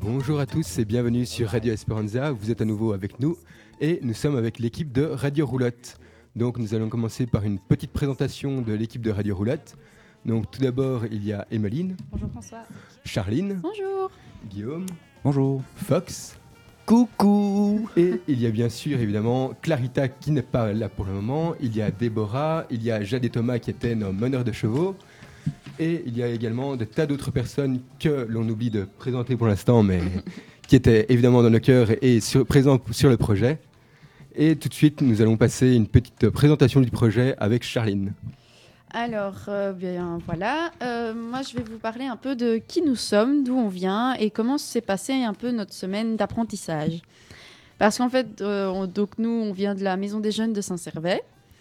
Bonjour à tous et bienvenue sur Radio Esperanza. Vous êtes à nouveau avec nous et nous sommes avec l'équipe de Radio Roulotte. Donc nous allons commencer par une petite présentation de l'équipe de Radio Roulotte. Donc tout d'abord il y a Emmeline. Bonjour François. Charline. Bonjour. Guillaume. Bonjour. Fox. Coucou. Et il y a bien sûr évidemment Clarita qui n'est pas là pour le moment. Il y a Déborah, il y a Jade et Thomas qui étaient nos meneurs de chevaux. Et il y a également des tas d'autres personnes que l'on oublie de présenter pour l'instant, mais qui étaient évidemment dans le cœur et présents sur le projet. Et tout de suite, nous allons passer une petite présentation du projet avec Charline. Alors, bien voilà, moi je vais vous parler un peu de qui nous sommes, d'où on vient et comment s'est passée un peu notre semaine d'apprentissage. Parce qu'en fait, donc nous, on vient de la Maison des Jeunes de Saint-Servais.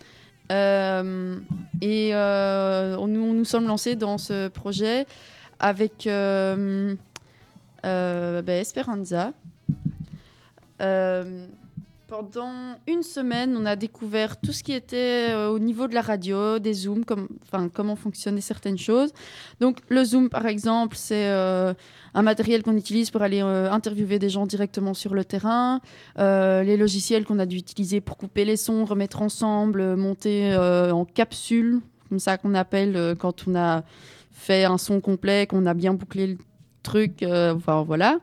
On nous sommes lancés dans ce projet avec Esperanza. Pendant une semaine, on a découvert tout ce qui était au niveau de la radio, des zooms, comment fonctionnaient certaines choses. Donc le zoom, par exemple, c'est un matériel qu'on utilise pour aller interviewer des gens directement sur le terrain. Les logiciels qu'on a dû utiliser pour couper les sons, remettre ensemble, monter en capsule, comme ça qu'on appelle quand on a fait un son complet, qu'on a bien bouclé le truc. Voilà.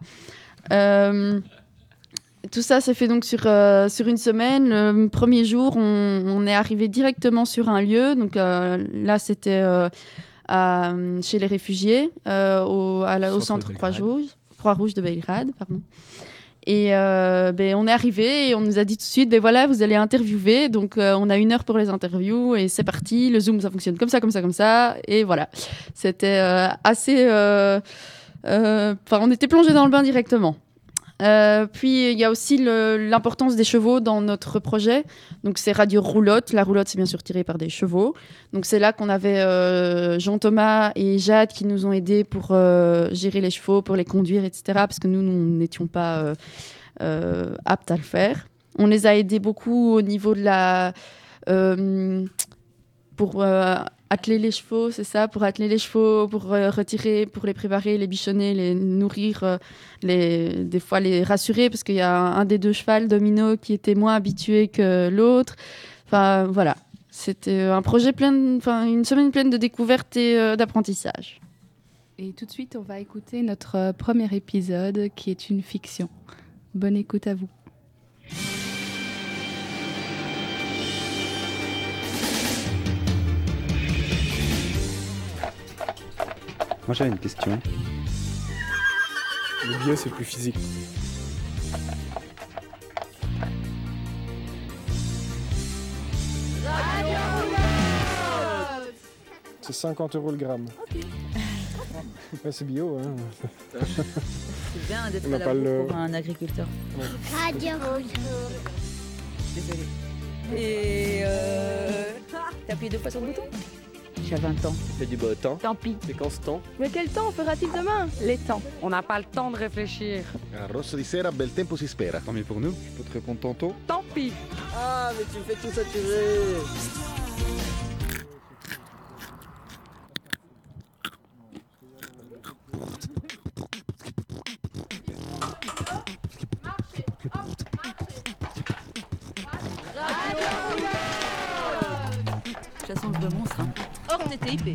Tout ça s'est fait donc sur une semaine. Le premier jour, on est arrivé directement sur un lieu. Donc là, c'était chez les réfugiés, au centre Croix-Rouge de Belgrade. Pardon. Et on est arrivé et on nous a dit tout de suite, voilà, vous allez interviewer. Donc on a 1 heure pour les interviews et c'est parti. Le Zoom, ça fonctionne comme ça. Et voilà, c'était assez... on était plongé dans le bain directement. Puis il y a aussi l'importance des chevaux dans notre projet. Donc c'est Radio Roulotte. La roulotte, c'est bien sûr tiré par des chevaux. Donc c'est là qu'on avait Jean-Thomas et Jade qui nous ont aidés pour gérer les chevaux, pour les conduire, etc. Parce que nous n'étions pas aptes à le faire. On les a aidés beaucoup au niveau de la... pour atteler les chevaux, c'est ça, pour atteler les chevaux, pour retirer, pour les préparer, les bichonner, les nourrir, des fois les rassurer, parce qu'il y a un des 2 chevals, Domino, qui était moins habitué que l'autre. Enfin, voilà. C'était un projet une semaine pleine de découvertes et d'apprentissage. Et tout de suite, on va écouter notre premier épisode, qui est une fiction. Bonne écoute à vous. Moi j'avais une question. Le bio c'est plus physique. C'est 50 € le gramme. Okay. Ouais, c'est bio, hein. C'est bien d'être à la bourre pour un agriculteur. Ouais. Radio Désolée. Et t'as appuyé 2 fois sur le bouton? J'avais un temps. Il fait du beau temps. Tant pis. C'est quand ce temps? Mais quel temps fera-t-il demain? Les temps. On n'a pas le temps de réfléchir. Rosso di sera, bel tempo si spera. Tant mieux pour nous. Je peux te répondre tantôt. Tant pis. Ah, mais tu me fais tout saturer. Ça sent le monstre. Hors TTIP.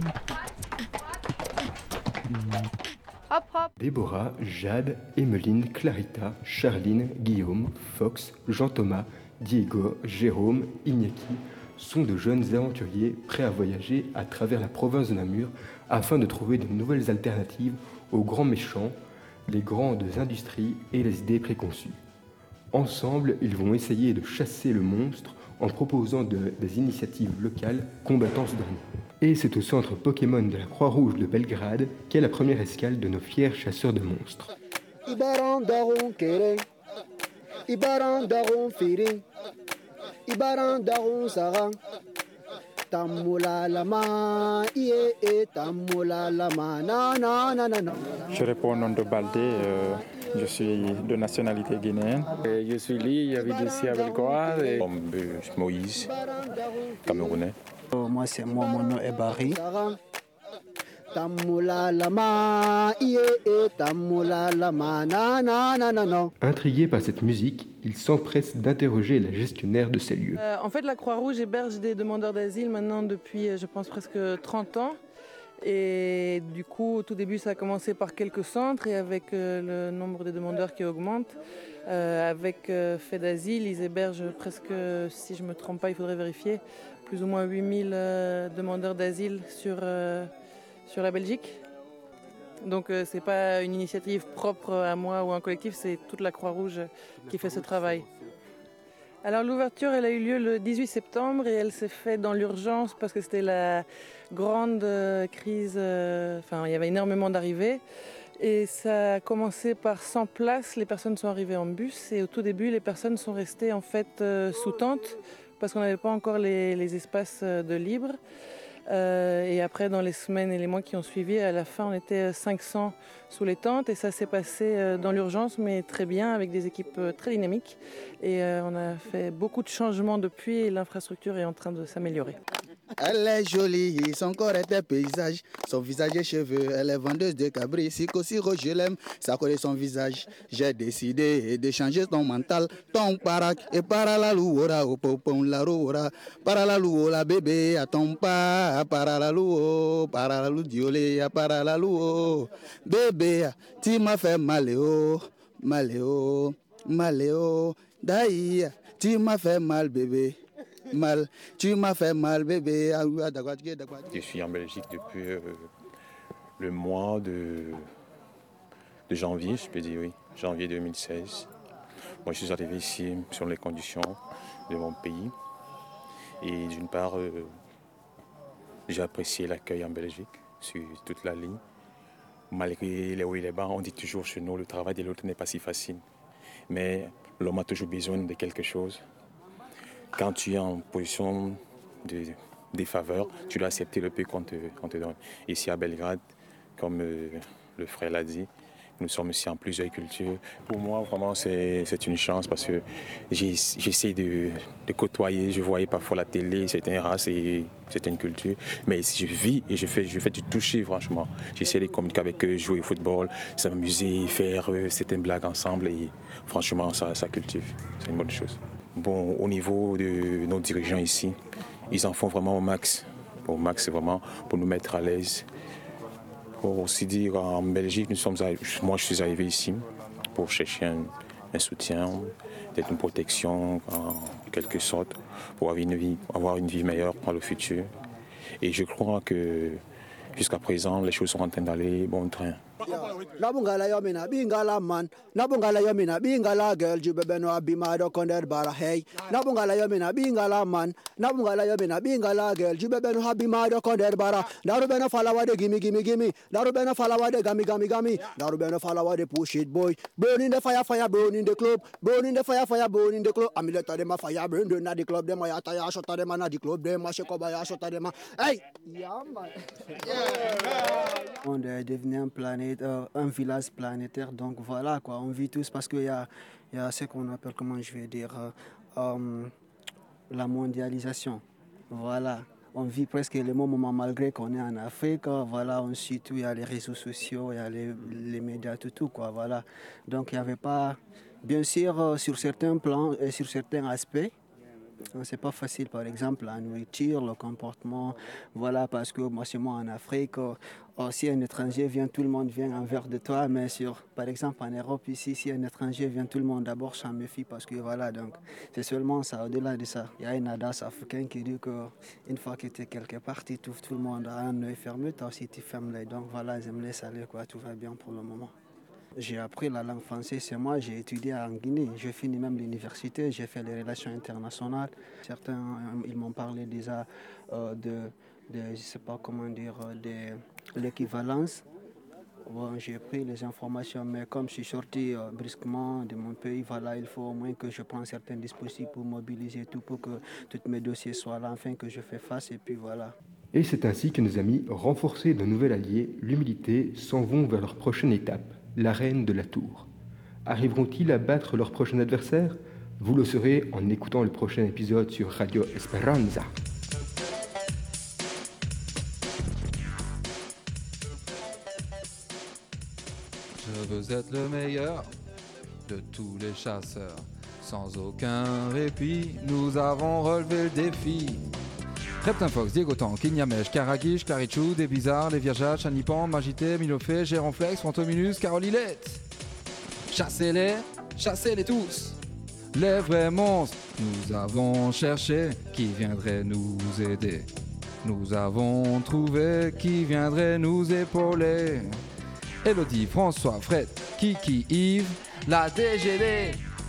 Hop hop. Déborah, Jade, Emmeline, Clarita, Charline, Guillaume, Fox, Jean-Thomas, Diego, Jérôme, Iñaki sont de jeunes aventuriers prêts à voyager à travers la province de Namur afin de trouver de nouvelles alternatives aux grands méchants, les grandes industries et les idées préconçues. Ensemble, ils vont essayer de chasser le monstre en proposant des initiatives locales combattant ce dernier. Et c'est au centre Pokémon de la Croix-Rouge de Belgrade qu'est la première escale de nos fiers chasseurs de monstres. Je réponds au nom de Baldé. Je suis de nationalité guinéenne. Je suis Lee, j'habite ici à Belgrade. Moïse, camerounais. Mon nom est Barry. Intrigué par cette musique, il s'empresse d'interroger la gestionnaire de ces lieux. En fait, la Croix-Rouge héberge des demandeurs d'asile maintenant depuis, je pense, presque 30 ans. Et du coup, au tout début, ça a commencé par quelques centres et avec le nombre de demandeurs qui augmente, avec Fait d'Asile, ils hébergent presque, si je ne me trompe pas, il faudrait vérifier, plus ou moins 8000 demandeurs d'asile sur la Belgique. Donc ce n'est pas une initiative propre à moi ou un collectif, c'est toute la Croix-Rouge qui fait ce travail. Alors l'ouverture, elle a eu lieu le 18 septembre et elle s'est faite dans l'urgence parce que c'était la grande crise, il y avait énormément d'arrivées. Et ça a commencé par 100 places, les personnes sont arrivées en bus et au tout début, les personnes sont restées en fait sous tente parce qu'on n'avait pas encore les espaces de libre. Et après, dans les semaines et les mois qui ont suivi, à la fin, on était 500 sous les tentes et ça s'est passé dans l'urgence, mais très bien, avec des équipes très dynamiques. Et on a fait beaucoup de changements depuis et l'infrastructure est en train de s'améliorer. Elle est jolie, son corps est un paysage, son visage et cheveux, elle est vendeuse de cabri, si je l'aime, ça connaît son visage. J'ai décidé de changer son mental, ton parac et para la louora, au popon la roura, para la louola bébé, à ton pas, para la lou diolé, para la lou, bébé, tu m'as fait maléo, daï, tu m'as fait mal bébé. Mal, tu m'as fait mal bébé. Je suis en Belgique depuis le mois de janvier, je peux dire oui, janvier 2016. Moi je suis arrivé ici sur les conditions de mon pays et d'une part j'ai apprécié l'accueil en Belgique sur toute la ligne. Malgré les hauts et les bas, on dit toujours chez nous le travail de l'autre n'est pas si facile, mais l'homme a toujours besoin de quelque chose. Quand tu es en position de défaveur, tu dois accepter le peu qu'on te donne. Ici à Belgrade, comme le frère l'a dit, nous sommes ici en plusieurs cultures. Pour moi, vraiment, c'est une chance parce que j'essaie de côtoyer. Je voyais parfois la télé, c'est une race et c'est une culture. Mais ici, je vis et je fais du toucher, franchement. J'essaie de communiquer avec eux, jouer au football, s'amuser, faire certaines blagues ensemble. Et franchement, ça cultive. C'est une bonne chose. Bon, au niveau de nos dirigeants ici, ils en font vraiment au max. Au max, c'est vraiment pour nous mettre à l'aise. Pour aussi dire, en Belgique, moi je suis arrivé ici pour chercher un soutien, peut-être une protection en quelque sorte, pour avoir une vie meilleure pour le futur. Et je crois que jusqu'à présent, les choses sont en train d'aller bon train. Nabungala yomina bingala man, nabungala yomina bingala girl, jubebeno abima do konder bara hey. Nabungala yomina bingala man, nabungala yomina bingala girl, jubebeno abima do konder bara. Darubeno falawa de gimme, darubeno falawa de gami, darubeno falawa de push it boy. Burn in the fire, burn in the club, burn in the fire, burn in the club. Amileta dem a fire burn in the club, dem a yata shota dem na the club, dem a shekoba ya shota dem. Hey, yeah man. On est devenu un village planétaire, donc voilà quoi, on vit tous parce qu'il y a ce qu'on appelle, la mondialisation, voilà, on vit presque le même moment malgré qu'on est en Afrique, voilà, on suit tout, il y a les réseaux sociaux, il y a les médias, tout quoi, voilà, donc il n'y avait pas, bien sûr, sur certains plans et sur certains aspects, c'est pas facile, par exemple, la nourriture, le comportement, voilà, parce que moi, chez moi en Afrique, si un étranger vient, tout le monde vient envers de toi, mais par exemple, en Europe, ici, si un étranger vient, tout le monde d'abord s'en méfie, parce que voilà, donc, c'est seulement ça, au-delà de ça. Il y a un adage africain qui dit qu'une fois que tu es quelque part, tu trouves tout le monde à un œil fermé, toi aussi tu fermes l'œil, donc voilà, j'aime les saluer, quoi, tout va bien pour le moment. J'ai appris la langue française, c'est moi, j'ai étudié en Guinée, j'ai fini même l'université, j'ai fait les relations internationales. Certains, ils m'ont parlé déjà de je sais pas comment dire, de l'équivalence. Bon, j'ai pris les informations, mais comme je suis sorti brusquement de mon pays, voilà, il faut au moins que je prenne certains dispositifs pour mobiliser tout, pour que tous mes dossiers soient là, afin que je fais face, et puis voilà. Et c'est ainsi que nos amis, renforcés d'un nouvel allié, l'humilité, s'en vont vers leur prochaine étape. L'arène de la Tour. Arriveront-ils à battre leur prochain adversaire? Vous le saurez en écoutant le prochain épisode sur Radio Esperanza. veux être le meilleur de tous les chasseurs. Sans aucun répit, nous avons relevé le défi. Reptin Fox, Diego Tank, Ignamesh, Caraguiche, Clarichou, Des Bizarres, Les Viergeats, Chanipan, Magité, Milofé, Géronflex, Fantominus, Carolilette. Chassez-les tous, les vrais monstres. Nous avons cherché qui viendrait nous aider. Nous avons trouvé qui viendrait nous épauler. Elodie, François, Fred, Kiki, Yves, la DGD.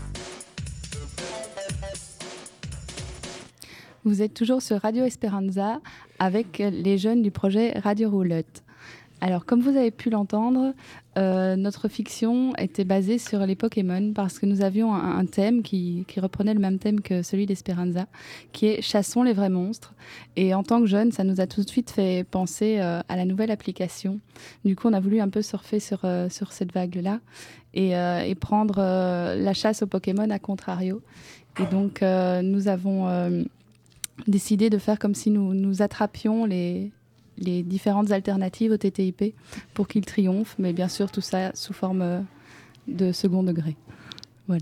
Vous êtes toujours sur Radio Esperanza avec les jeunes du projet Radio Roulotte. Alors, comme vous avez pu l'entendre, notre fiction était basée sur les Pokémon parce que nous avions un thème qui reprenait le même thème que celui d'Esperanza, qui est « Chassons les vrais monstres ». Et en tant que jeunes, ça nous a tout de suite fait penser à la nouvelle application. Du coup, on a voulu un peu surfer sur cette vague-là et prendre la chasse aux Pokémon à contrario. Et donc, nous avons décidé de faire comme si nous attrapions les différentes alternatives au TTIP pour qu'il triomphe, mais bien sûr tout ça sous forme de second degré. Voilà.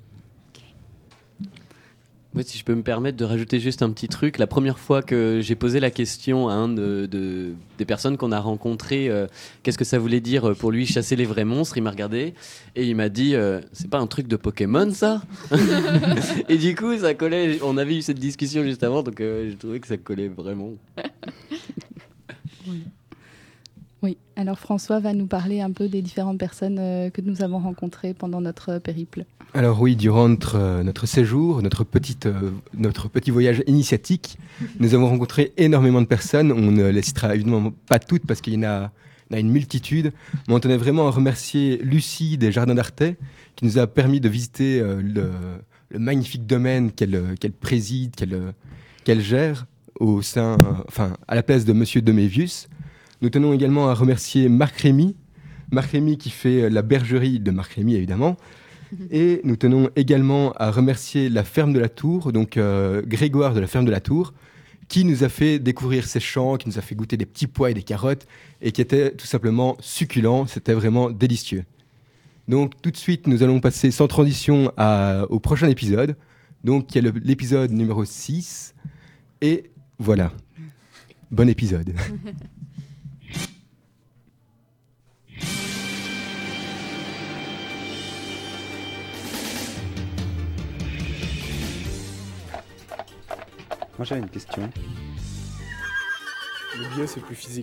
Ouais, si je peux me permettre de rajouter juste un petit truc, la première fois que j'ai posé la question à un des personnes qu'on a rencontrées, qu'est-ce que ça voulait dire pour lui chasser les vrais monstres, il m'a regardé et il m'a dit c'est pas un truc de Pokémon ça? Et du coup ça collait, on avait eu cette discussion juste avant, donc j'ai trouvé que ça collait vraiment. Oui, alors François va nous parler un peu des différentes personnes que nous avons rencontrées pendant notre périple. Alors oui, durant notre séjour, notre petit voyage initiatique, nous avons rencontré énormément de personnes. On ne les citera évidemment pas toutes parce qu'il y en a une multitude. Mais on tenait vraiment à remercier Lucie des Jardins d'Artais qui nous a permis de visiter le magnifique domaine qu'elle préside, qu'elle gère à la place de Monsieur Demévius. Nous tenons également à remercier Marc Rémy qui fait la bergerie de Marc Rémy évidemment. Et nous tenons également à remercier la ferme de la Tour, donc Grégoire de la ferme de la Tour, qui nous a fait découvrir ses champs, qui nous a fait goûter des petits pois et des carottes, et qui étaient tout simplement succulents, c'était vraiment délicieux. Donc tout de suite, nous allons passer sans transition au prochain épisode, donc qui est l'épisode numéro 6, et voilà, bon épisode. Moi j'avais une question. Le bio c'est plus physique.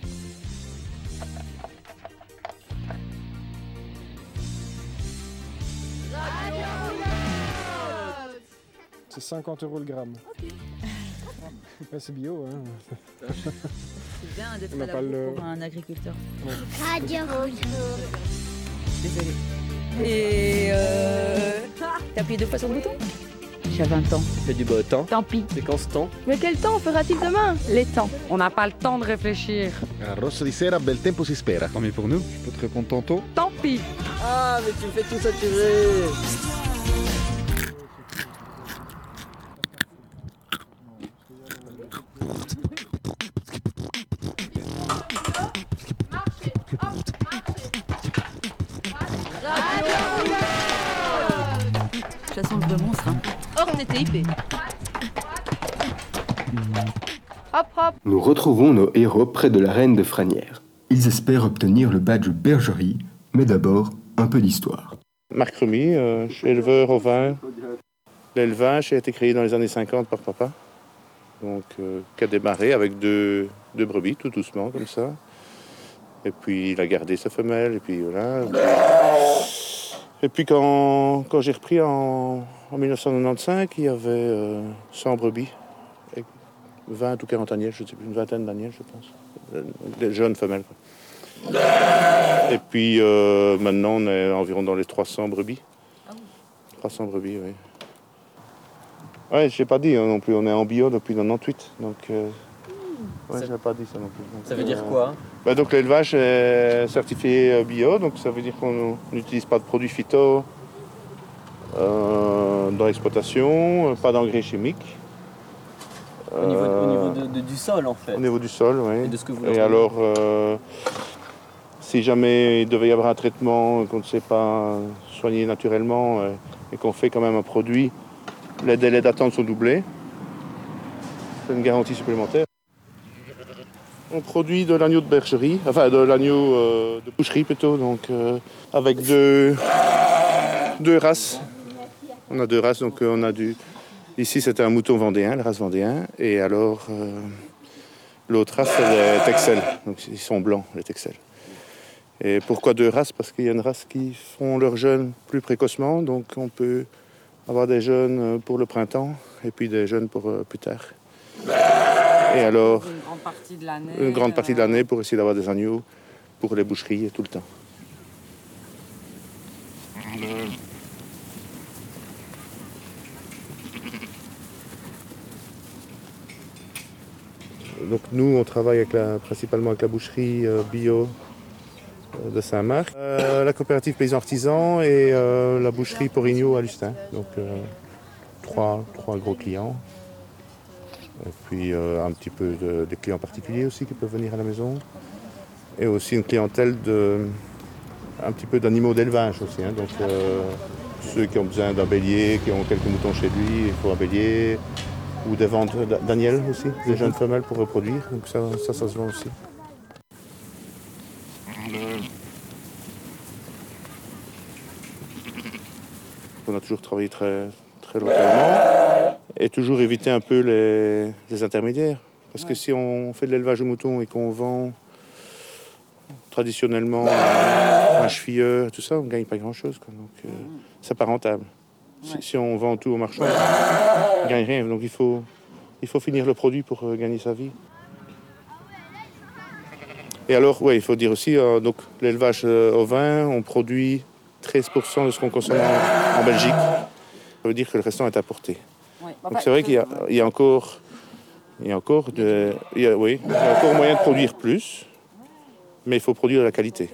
C'est 50 € le gramme. Ouais, c'est bio, hein. C'est bien d'être On à n'a la pas bourre pour un agriculteur. Ouais. Radio Désolée. Et t'as appuyé 2 fois sur le bouton? J'avais un temps. Il fait du beau temps. Tant pis. C'est quand ce temps? Mais quel temps fera-t-il demain? Les temps. On n'a pas le temps de réfléchir. Rosso di sera, bel tempo si spera. Tant mieux pour nous, je peux te répondre tantôt. Tant pis. Ah, mais tu me fais tout saturer. Chassons le monstre. Hors TTIP. Hop hop. Nous retrouvons nos héros près de l'arène de Franières. Ils espèrent obtenir le badge bergerie, mais d'abord un peu d'histoire. Marc Rémy, je suis éleveur au vin. L'élevage a été créé dans les années 50 par papa, donc qui a démarré avec deux brebis, tout doucement comme ça. Et puis il a gardé sa femelle, et puis voilà. Et puis quand j'ai repris en 1995, il y avait 100 brebis, 20 ou 40 agnelles, je ne sais plus, une vingtaine d'agnelles, je pense. Des jeunes femelles, quoi. Et puis maintenant, on est environ dans les 300 brebis. 300 brebis, oui. Ouais, je n'ai pas dit non plus, on est en bio depuis 98, donc... Ouais, je n'ai pas dit ça non plus. Donc, ça veut dire quoi? Donc l'élevage est certifié bio, donc ça veut dire qu'on n'utilise pas de produits phyto dans l'exploitation, pas d'engrais chimiques. Au niveau du sol en fait. Au niveau du sol, oui. Et de ce que vous Et alors, Si jamais il devait y avoir un traitement qu'on ne sait pas soigner naturellement et qu'on fait quand même un produit, les délais d'attente sont doublés. C'est une garantie supplémentaire. On produit de l'agneau de bergerie, enfin de l'agneau de boucherie plutôt, donc avec deux races. On a deux races, donc on a ici c'était un mouton vendéen, la race vendéen, et alors l'autre race c'est les Texel, donc ils sont blancs les Texel. Et pourquoi deux races? Parce qu'il y a une race qui font leurs jeunes plus précocement, donc on peut avoir des jeunes pour le printemps et puis des jeunes pour plus tard. Et alors, une grande partie de l'année pour essayer d'avoir des agneaux pour les boucheries et tout le temps. Donc nous, on travaille principalement avec la boucherie bio de Saint-Marc, la coopérative paysan artisan et la boucherie Porigno à Lustin. Donc trois gros clients. Et puis un petit peu des clients particuliers aussi qui peuvent venir à la maison. Et aussi une clientèle un petit peu d'animaux d'élevage aussi. Hein. Donc ceux qui ont besoin d'un bélier, qui ont quelques moutons chez lui, il faut un bélier. Ou des ventes d'Aniel aussi, des jeunes femelles pour reproduire. Donc ça se vend aussi. On a toujours travaillé très, très localement et toujours éviter un peu les intermédiaires. Parce que si on fait de l'élevage de moutons et qu'on vend traditionnellement un chevilleur, tout ça, on ne gagne pas grand-chose. Donc c'est pas rentable. Si on vend tout au marchand, on ne gagne rien. Donc il faut finir le produit pour gagner sa vie. Et alors, il faut dire aussi, donc l'élevage ovin, on produit 13% de ce qu'on consomme en Belgique. Ça veut dire que le restant est importé. Donc c'est vrai qu'il y a encore moyen de produire plus, mais il faut produire de la qualité.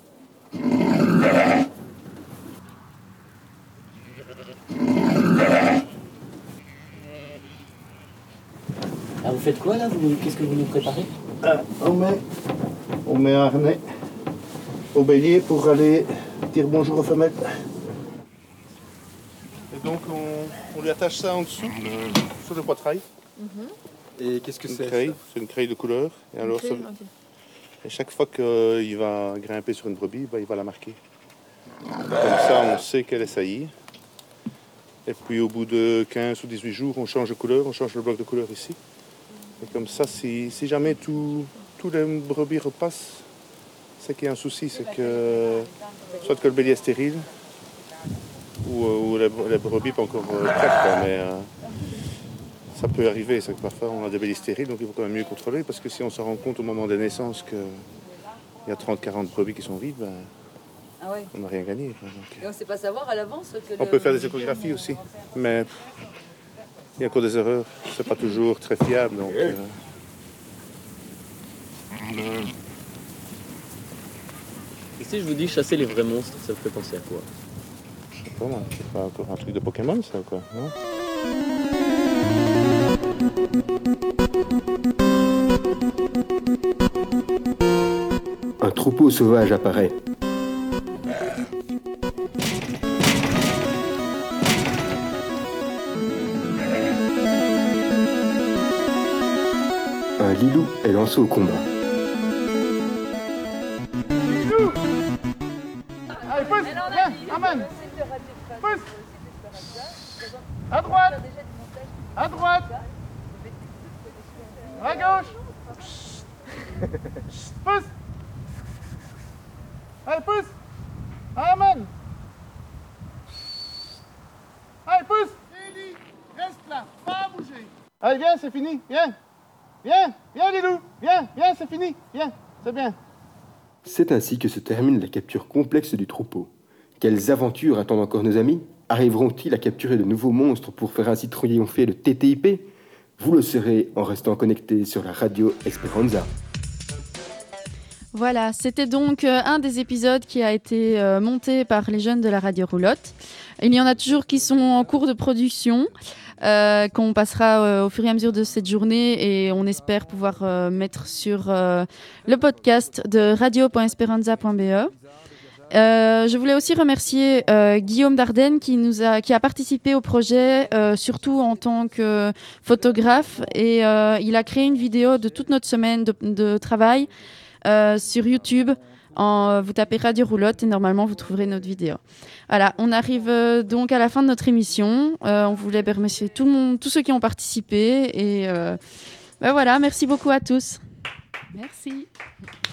Alors vous faites quoi là? Qu'est-ce que vous nous préparez? On met un harnais au bélier pour aller dire bonjour aux femelles. Et donc on lui attache ça en dessous, sur le poitrail. Et qu'est-ce que c'est? C'est une creille de couleur. Et alors, et chaque fois qu'il va grimper sur une brebis, il va la marquer. Comme ça, on sait qu'elle est saillie. Et puis au bout de 15 ou 18 jours, on change de couleur, on change le bloc de couleur ici. Et comme ça, si jamais tous les brebis repassent, c'est qu'il y a un souci, c'est que soit que le bélier est stérile, ou les brebis pas encore prêtes, mais ça peut arriver, c'est que parfois on a des béliers stériles, donc il faut quand même mieux contrôler, parce que si on se rend compte au moment des naissances qu'il y a 30-40 brebis qui sont vides, on n'a rien gagné. Donc, et on ne sait pas savoir à l'avance que on peut faire des échographies aussi, mais il y a encore des erreurs, c'est pas toujours très fiable. Donc, Et si je vous dis chasser les vrais monstres, ça vous fait penser à quoi? Je sais pas moi, c'est pas encore un truc de Pokémon ça ou quoi, non? Un troupeau sauvage apparaît. Un lilou est lancé au combat. Lilou! Allez, pousse! Viens, amène! Pousse! À droite! À droite! À gauche! Pousse! Allez, pousse! Amène! Allez, pousse! Lily, reste là, pas bouger! Allez, viens, c'est fini, viens! Viens, Lilou! Viens, c'est fini! Viens, c'est bien! C'est ainsi que se termine la capture complexe du troupeau. Quelles aventures attendent encore nos amis? Arriveront-ils à capturer de nouveaux monstres pour faire ainsi triompher le TTIP? Vous le saurez en restant connecté sur la radio Esperanza. Voilà, c'était donc un des épisodes qui a été monté par les jeunes de la Radio Roulotte. Il y en a toujours qui sont en cours de production, qu'on passera au fur et à mesure de cette journée et on espère pouvoir mettre sur le podcast de radio.esperanza.be. Je voulais aussi remercier Guillaume Dardenne qui a participé au projet, surtout en tant que photographe, et il a créé une vidéo de toute notre semaine de travail sur YouTube. Vous tapez Radio Roulotte et normalement vous trouverez notre vidéo. Voilà, on arrive donc à la fin de notre émission. On voulait remercier tout le monde, tous ceux qui ont participé, et voilà, merci beaucoup à tous. Merci.